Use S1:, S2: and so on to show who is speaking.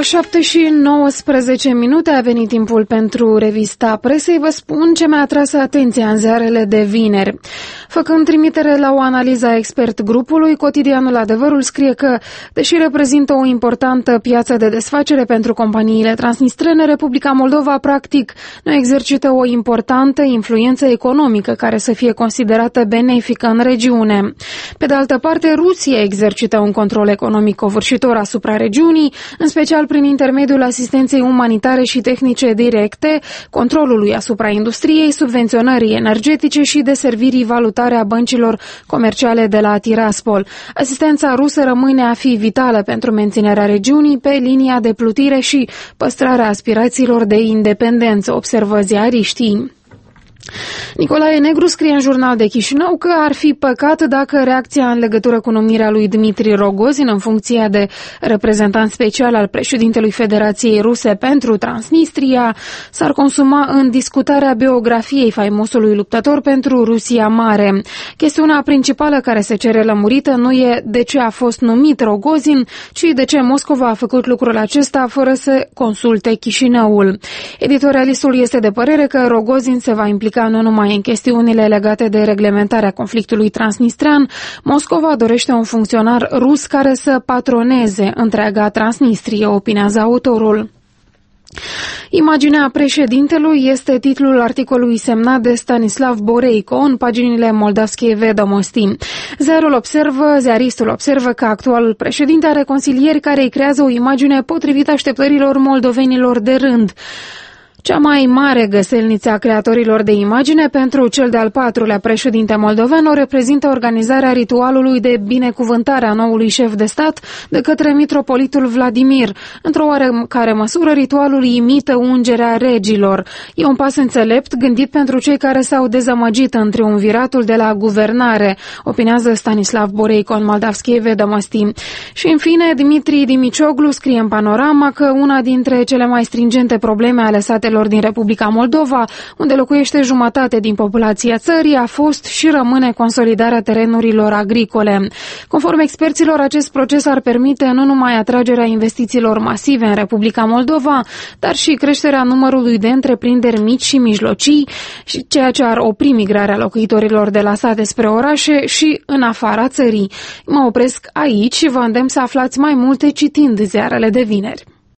S1: Ora 7:19 a venit timpul pentru revista presei. Vă spun ce mi-a atras atenția în ziarele de vineri. Făcând trimitere la o analiză a expert grupului, cotidianul Adevărul scrie că, deși reprezintă o importantă piață de desfacere pentru companiile transnistrene, Republica Moldova practic nu exercită o importantă influență economică care să fie considerată benefică în regiune. Pe de altă parte, Rusia exercită un control economic covârșitor asupra regiunii, în special prin intermediul asistenței umanitare și tehnice directe, controlului asupra industriei, subvenționării energetice și deservirii valutare a băncilor comerciale de la Tiraspol. Asistența rusă rămâne a fi vitală pentru menținerea regiunii pe linia de plutire și păstrarea aspirațiilor de independență, observă ziariștii. Nicolae Negru scrie în Jurnal de Chișinău că ar fi păcat dacă reacția în legătură cu numirea lui Dmitri Rogozin în funcție de reprezentant special al președintelui Federației Ruse pentru Transnistria s-ar consuma în discutarea biografiei faimosului luptător pentru Rusia Mare. Chestiunea principală care se cere lămurită nu e de ce a fost numit Rogozin, ci de ce Moscova a făcut lucrul acesta fără să consulte Chișinăul. Editorialistul este de părere că Rogozin se va implica nu numai în chestiunile legate de reglementarea conflictului transnistrean. Moscova dorește un funcționar rus care să patroneze întreaga Transnistrie, opinează autorul. Imaginea președintelui este titlul articolului semnat de Stanislav Boreico în paginile Moldavskei Vedomosti. Ziaristul observă că actualul președinte are consilieri care îi creează o imagine potrivit așteptărilor moldovenilor de rând. Cea mai mare găselniță a creatorilor de imagine pentru cel de-al patrulea președinte moldoven o reprezintă organizarea ritualului de binecuvântare a noului șef de stat de către mitropolitul Vladimir. Într-o oarecare măsură, ritualul imită ungerea regilor. E un pas înțelept gândit pentru cei care s-au dezamăgit în triumviratul de la guvernare, opinează Stanislav Boreico în Moldavskei Vedomosti. Și în fine, Dmitri Dimicioglu scrie în Panorama că una dintre cele mai stringente probleme ale statelor din Republica Moldova, unde locuiește jumătate din populația țării, a fost și rămâne consolidarea terenurilor agricole. Conform experților, acest proces ar permite nu numai atragerea investițiilor masive în Republica Moldova, dar și creșterea numărului de întreprinderi mici și mijlocii, ceea ce ar opri migrarea locuitorilor de la sate spre orașe și în afara țării. Mă opresc aici și vă îndemn să aflați mai multe citind ziarele de vineri.